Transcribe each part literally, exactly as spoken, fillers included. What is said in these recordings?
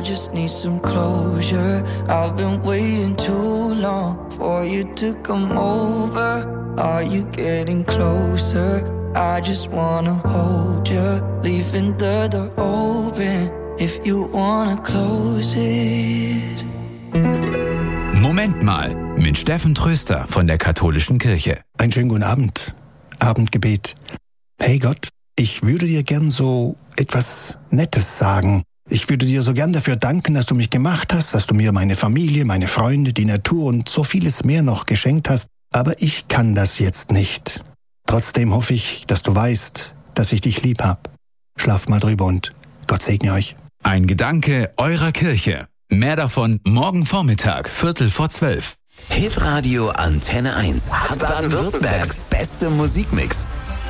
just need some closure. I've been waiting too long for you to come over. Are you getting closer? I just wanna hold you, leaving the door open if you wanna close it. Moment mal, mit Steffen Tröster von der Katholischen Kirche. Einen schönen guten Abend. Abendgebet. Hey Gott, ich würde dir gern so etwas Nettes sagen. Ich würde dir so gern dafür danken, dass du mich gemacht hast, dass du mir meine Familie, meine Freunde, die Natur und so vieles mehr noch geschenkt hast. Aber ich kann das jetzt nicht. Trotzdem hoffe ich, dass du weißt, dass ich dich lieb hab. Schlaft mal drüber und Gott segne euch. Ein Gedanke eurer Kirche. Mehr davon morgen Vormittag, Viertel vor zwölf. Hitradio Antenne eins. Baden-Württembergs beste Musikmix.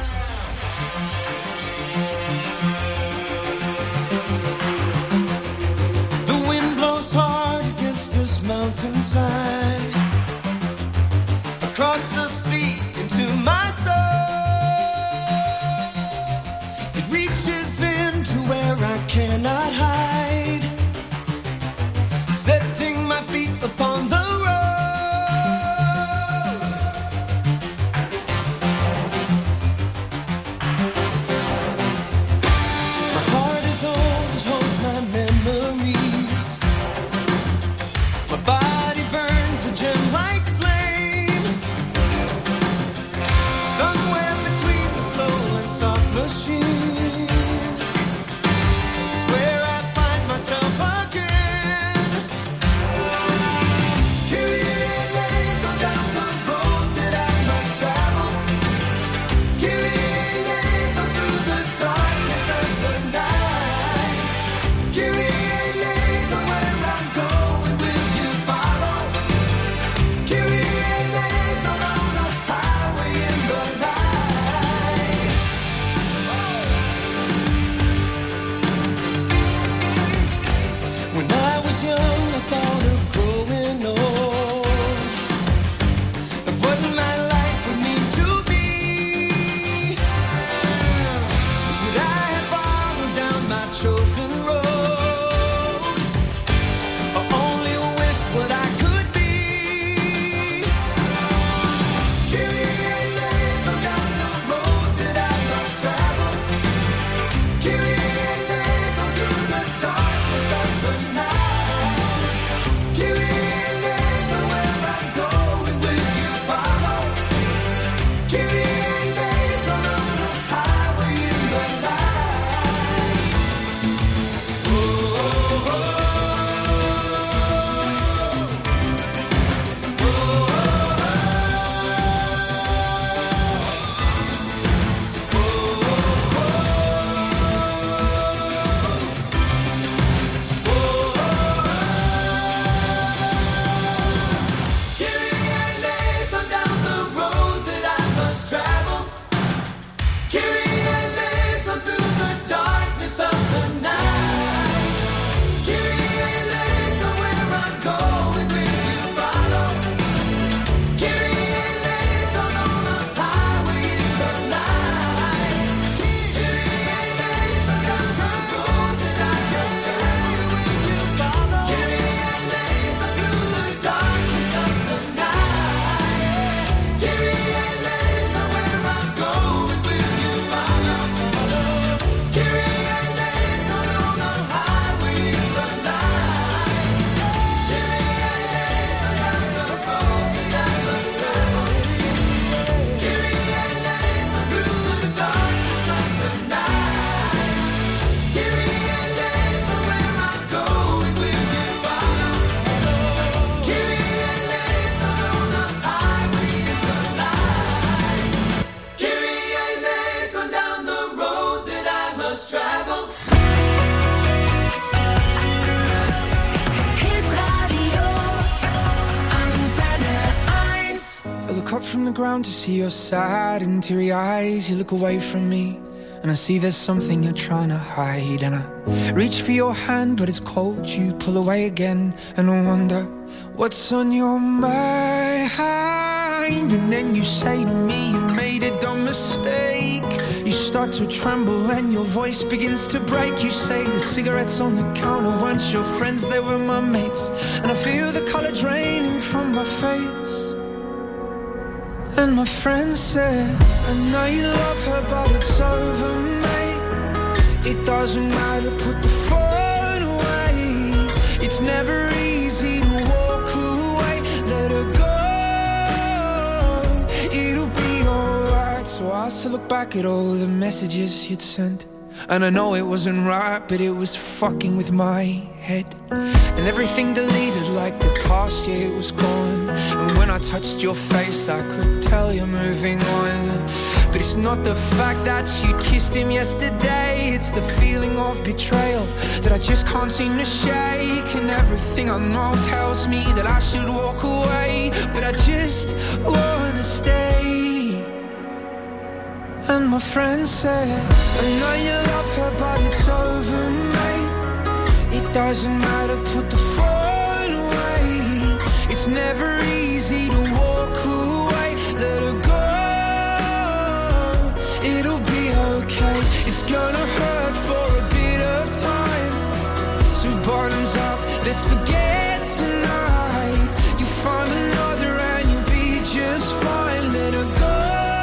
The wind blows hard against this mountainside, across the sea into my soul. It reaches into where I cannot hide, setting my feet upon the road. My heart is old, it holds my memories. My body burns a gem like flame, somewhere between the soul and soft machine is where I find myself again. From the ground to see your sad and teary eyes, you look away from me and I see there's something you're trying to hide. And I reach for your hand, but it's cold, you pull away again. And I wonder what's on your mind. And then you say to me you made a dumb mistake. You start to tremble and your voice begins to break. You say the cigarettes on the counter weren't your friends, they were my mates. And I feel the color draining from my face. And my friend said, I know you love her but it's over, mate. It doesn't matter, put the phone away. It's never easy to walk away. Let her go, it'll be alright. So I still look back at all the messages you'd sent, and I know it wasn't right, but it was fucking with my head. And everything deleted like the past year was gone. And when I touched your face I could tell you're moving on. But it's not the fact that you kissed him yesterday, it's the feeling of betrayal that I just can't seem to shake. And everything I know tells me that I should walk away, but I just wanna stay. And my friend said, I know you love her but it's over, mate. It doesn't matter, put the phone away. It's never easy to walk away. Let her go, it'll be okay. It's gonna hurt for a bit of time. So bottoms up, let's forget tonight. You find another and you'll be just fine. Let her go.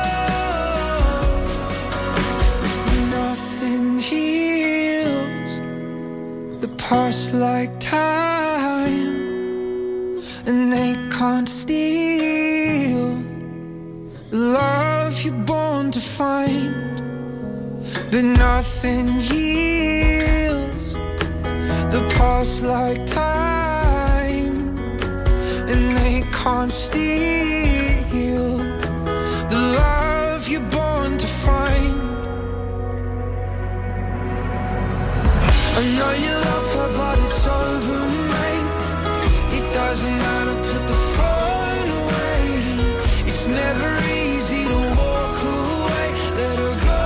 Past like time, and they can't steal the love you're born to find. But nothing heals the past like time, and they can't steal the love you're born to find. I know you love her but it's over, mate. It doesn't matter, put the phone away. It's never easy to walk away. Let her go,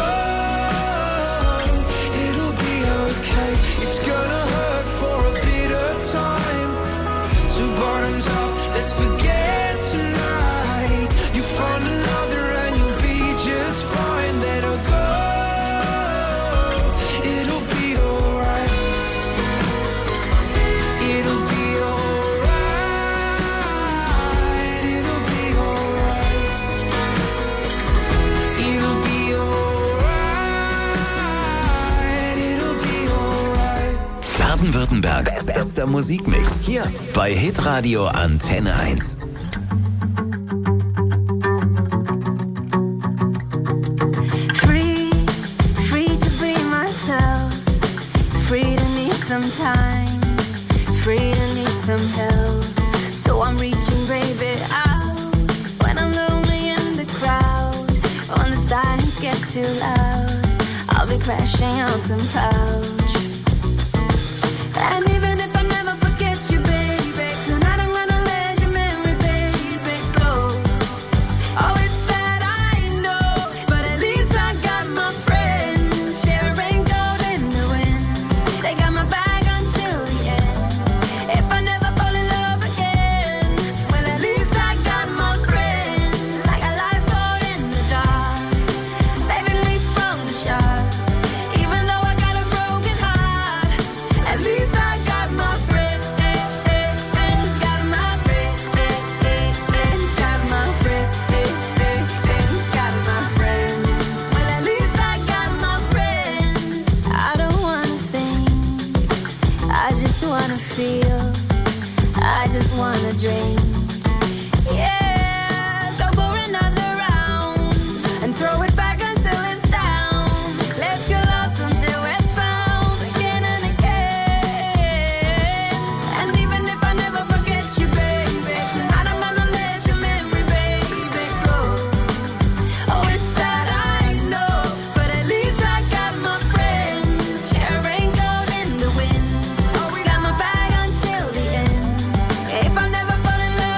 it'll be okay. It's gonna hurt for a bit of time. So bottoms up, let's forget tonight. You find another and you'll be just fine. Let her go. Baden-Württembergs bester Musikmix. Hier bei Hitradio Antenne eins. Free, free to be myself. Free to need some time. Free to need some help. So I'm reaching, baby, out. When I'm lonely in the crowd, when the silence gets too loud, I'll be crashing on some couch. And even if I never forget you, baby, tonight I'm gonna let your memory, baby, go. Oh, it's sad, I know, but at least I got my friends. Share a raincoat in the wind. They got my back until the end. If I never fall in love again, well, at least I got my friends. Like a lifeboat in the dark, saving me from the sharks. Even though I got a broken heart, at least I got my friends, got my friends, got my friends, got my friends. Well, at least I got my friends. I don't wanna sing, I just wanna feel, I just wanna dream. Yeah, so pour another round and throw it back until it's down. Let's get lost until we're found again and again. And even if I never forget you, baby, tonight I'm gonna let your memory, baby, go. Oh, it's sad, I know, but at least I got my friends. Share a raincoat in the wind. Oh, we got my back until the end. If I never fall in love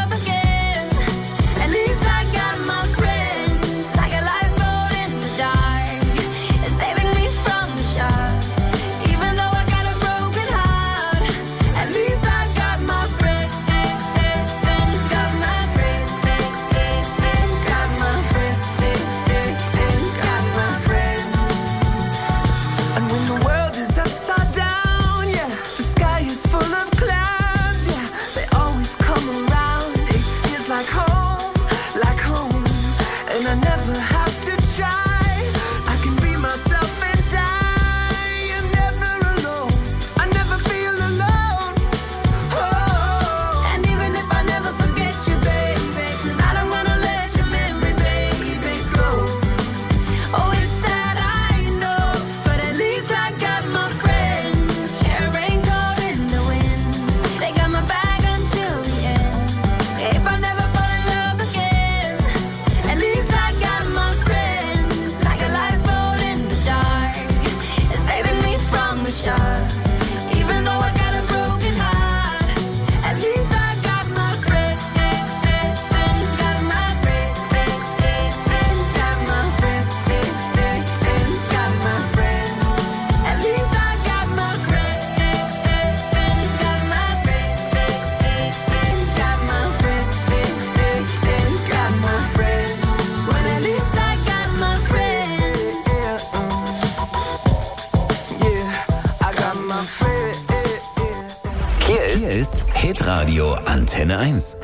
ist Hitradio Antenne eins.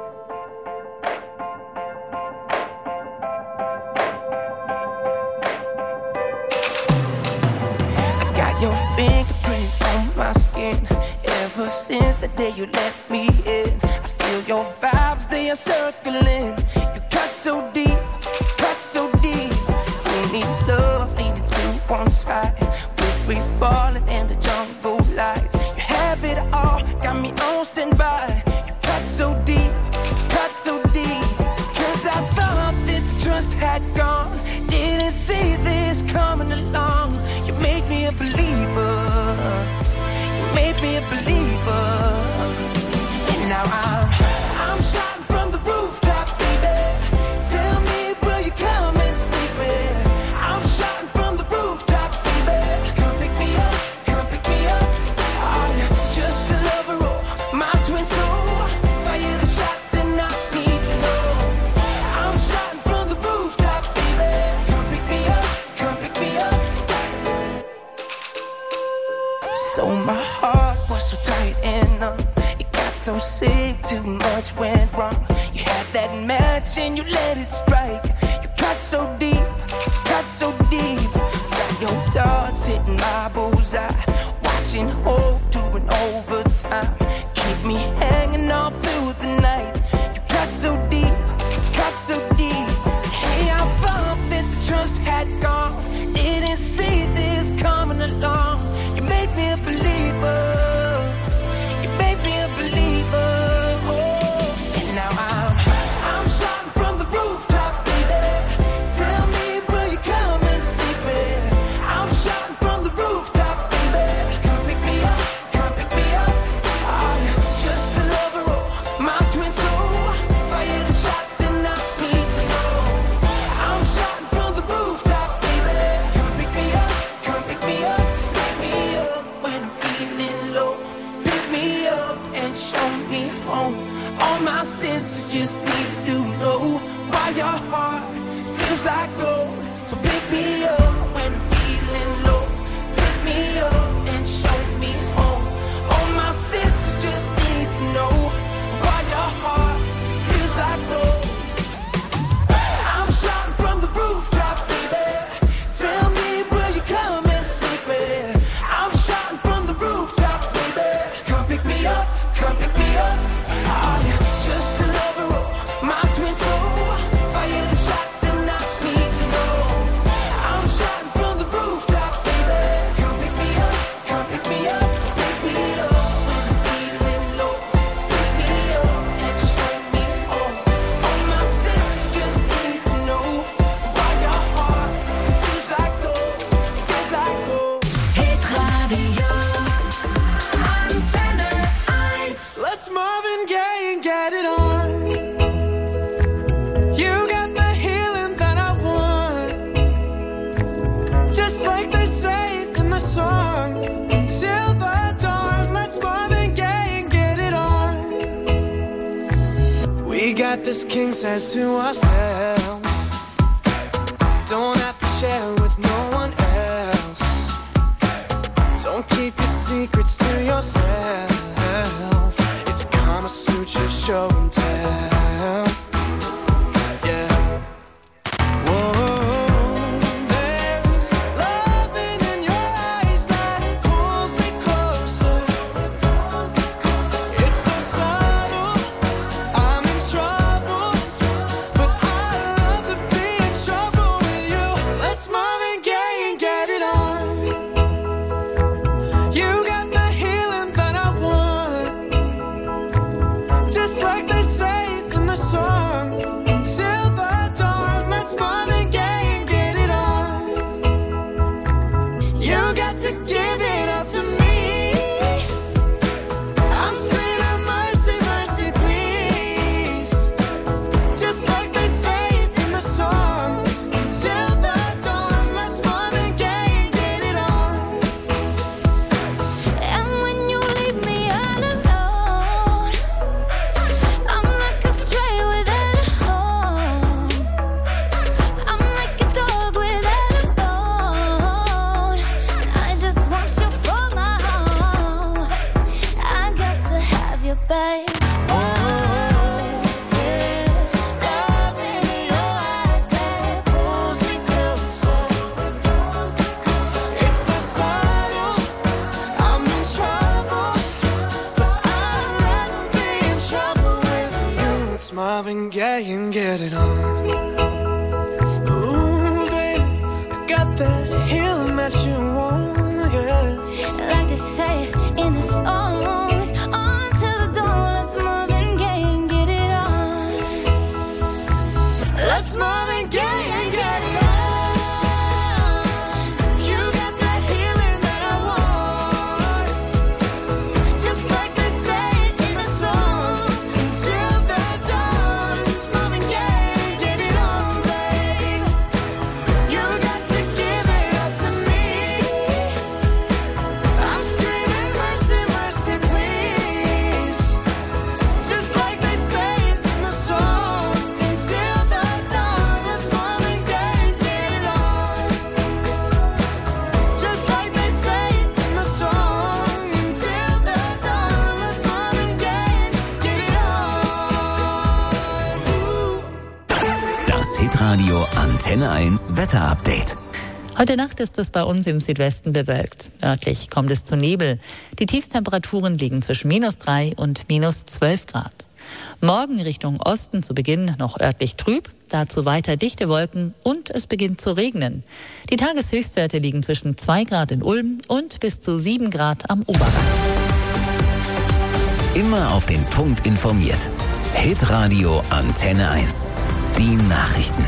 Your fingerprints on my skin. Ever since the day you let me in, I feel your vibes, they are circling. You cut so deep, cut so deep. Who needs love leaning to one side? We're free falling in the jungle lights. You have it all, got me on standby. You cut so deep, cut so deep. Cause I thought that the trust had gone. Didn't see this coming along. You made me a believer. You made me a believer. And now I'm I'm shouting from the rooftop, baby. Tell me, will you come and save me? I'm shouting from the rooftop, baby. Come pick me up, come pick me up. I'm just a lover, oh, my twin soul. Fire the shots and I need to know. I'm shouting from the rooftop, baby. Come pick me up, come pick me up. So my heart was so tight and numb. It got so sick, too much went wrong. You had that match and you let it strike. You cut so deep, cut so deep. Got your dogs hitting my bullseye. Watching hope doing overtime. Keep me hanging all through the night. You cut so deep, cut so deep. Hey, I thought that the trust had gone. Didn't see this coming along. You made me a believer. You made me a believer. Oh, and now I'm I'm shouting from the rooftop, baby. Tell me, will you come and save me? I'm shouting from the rooftop, baby. Come pick me up, come pick me up. I'm just a lover, oh, my twin soul. Fire the shots and I need to know. I'm shouting from the rooftop, baby. Come pick me up, come pick me up. Pick me up when I'm feeling low. Pick me up and show me home. All my senses just need to know why your heart feels like gold. So pick me up when I'm feeling low. Pick me up and show me home. All my senses just need to know why your heart feels like gold. I'm shouting from the rooftop, baby. Tell me, will you come and save me? I'm shouting from the rooftop, baby. Come pick me up, come pick me up. I'm just a lover, oh, my twin soul. Fire the shots and I need to know. I'm shouting from the rooftop, baby. Come pick me up, come pick me up. Pick me up when I'm feeling low. Pick me up and show me home. All my senses just need to know why your heart feels like gold, feels like gold. Hitradio Antenne eins. Let's Marvin Gaye and get it on. You got the healing that I want. Just like they say it in the song. Till the dawn, let's Marvin Gaye and get it on. We got this king size to ourselves. Don't have to share with no one else. Don't keep your secrets to yourself. It's Kama Sutra show and tell. Yeah. Whoa. There's loving in your eyes that pulls me closer. It's so subtle. I'm in trouble, but I love to be in trouble with you. Let's Marvin Gaye and get it on. You got the Marvin Gaye and get it on. Ooh, baby, I got that healing that you want, yeah. Like they say in the songs, on till the dawn. Let's Marvin Gaye and get it on. Let's Marvin Gaye and get it on. You got that healing that I want. Just like they say in the song, until the dawn. Let's Marvin Gaye, get it on, babe. You got to give it up to me. I'm screaming mercy, mercy, please. Just like they say in the song, until the dawn. Let's Marvin Gaye, get it on. Just like they say in the song, until the dawn. Let's Marvin Gaye, get it on. Das Hitradio Antenne eins Wetterupdate. Heute Nacht ist es bei uns im Südwesten bewölkt. Örtlich kommt es zu Nebel. Die Tiefstemperaturen liegen zwischen minus drei und minus zwölf Grad. Morgen Richtung Osten zu Beginn noch örtlich trüb, dazu weiter dichte Wolken und es beginnt zu regnen. Die Tageshöchstwerte liegen zwischen zwei Grad in Ulm und bis zu sieben Grad am Oberrhein. Immer auf den Punkt informiert. Hitradio Antenne eins. Die Nachrichten.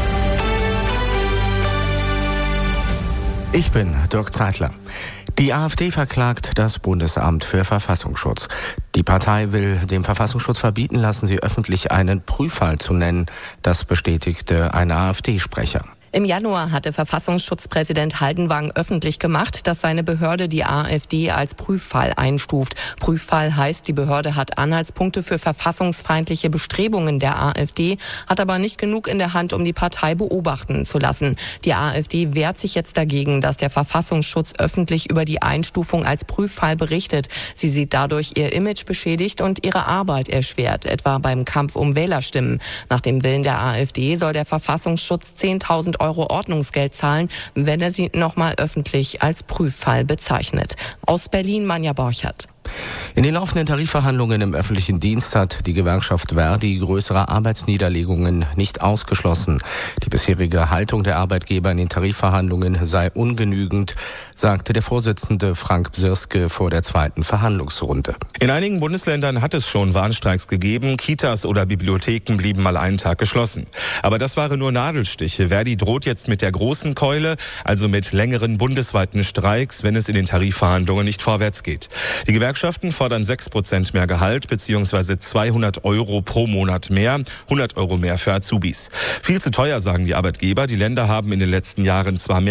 Ich bin Dirk Zeitler. Die AfD verklagt das Bundesamt für Verfassungsschutz. Die Partei will dem Verfassungsschutz verbieten lassen, sie öffentlich einen Prüffall zu nennen. Das bestätigte ein AfD-Sprecher. Im Januar hatte Verfassungsschutzpräsident Haldenwang öffentlich gemacht, dass seine Behörde die AfD als Prüffall einstuft. Prüffall heißt, die Behörde hat Anhaltspunkte für verfassungsfeindliche Bestrebungen der AfD, hat aber nicht genug in der Hand, um die Partei beobachten zu lassen. Die AfD wehrt sich jetzt dagegen, dass der Verfassungsschutz öffentlich über die Einstufung als Prüffall berichtet. Sie sieht dadurch ihr Image beschädigt und ihre Arbeit erschwert, etwa beim Kampf um Wählerstimmen. Nach dem Willen der AfD soll der Verfassungsschutz zehntausend Euro Ordnungsgeld zahlen, wenn er sie nochmal öffentlich als Prüffall bezeichnet. Aus Berlin, Manja Borchert. In den laufenden Tarifverhandlungen im öffentlichen Dienst hat die Gewerkschaft Verdi größere Arbeitsniederlegungen nicht ausgeschlossen. Die bisherige Haltung der Arbeitgeber in den Tarifverhandlungen sei ungenügend, sagte der Vorsitzende Frank Bsirske vor der zweiten Verhandlungsrunde. In einigen Bundesländern hat es schon Warnstreiks gegeben. Kitas oder Bibliotheken blieben mal einen Tag geschlossen. Aber das waren nur Nadelstiche. Verdi droht jetzt mit der großen Keule, also mit längeren bundesweiten Streiks, wenn es in den Tarifverhandlungen nicht vorwärts geht. Die Gewerkschaften fordern sechs Prozent mehr Gehalt bzw. zweihundert Euro pro Monat mehr, hundert Euro mehr für Azubis. Viel zu teuer, sagen die Arbeitgeber. Die Länder haben in den letzten Jahren zwar mehr